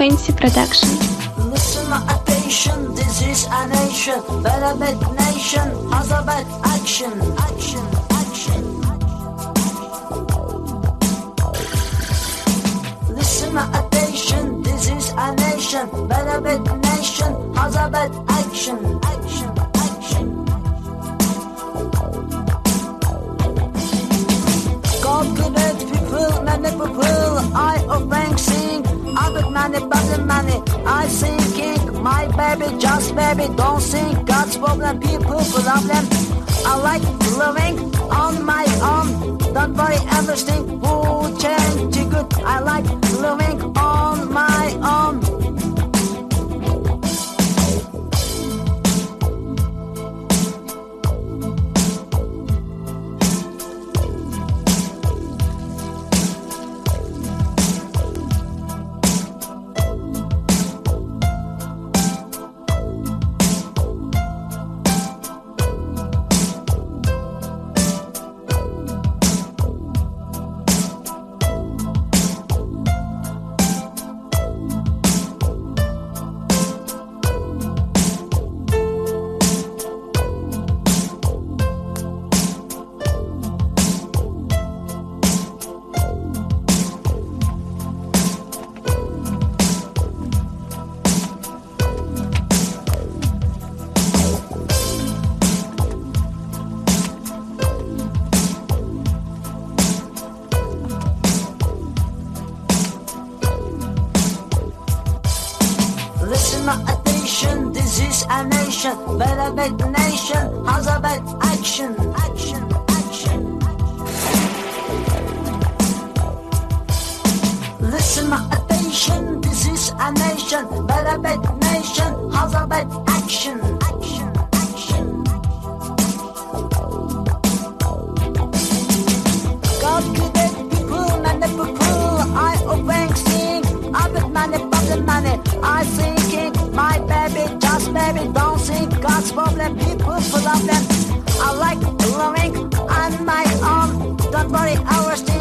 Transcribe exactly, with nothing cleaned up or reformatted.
Fancy Production. Listen attention, this is a nation, very bad nation, has a bad action, action, action. Listen attention, this is a nation, very bad nation, has a bad action, action, action. Calculate people, many people, I of bank sing, I got money, bad money, I thinking, my baby, just baby, don't think God's problem, people problem. I like living on my own, don't worry everything will change to good. I like living on my own. Listen attention, this is a nation, very bad nation, has a bad action, action, action. Listen attention, this is a nation, very bad nation, has a bad action, action, action. Calculate people, many people, I obey sing, I bet money, but money, I thinking, my baby, just baby, don't think God's problem, people problem. I like living on my own, don't worry, ours.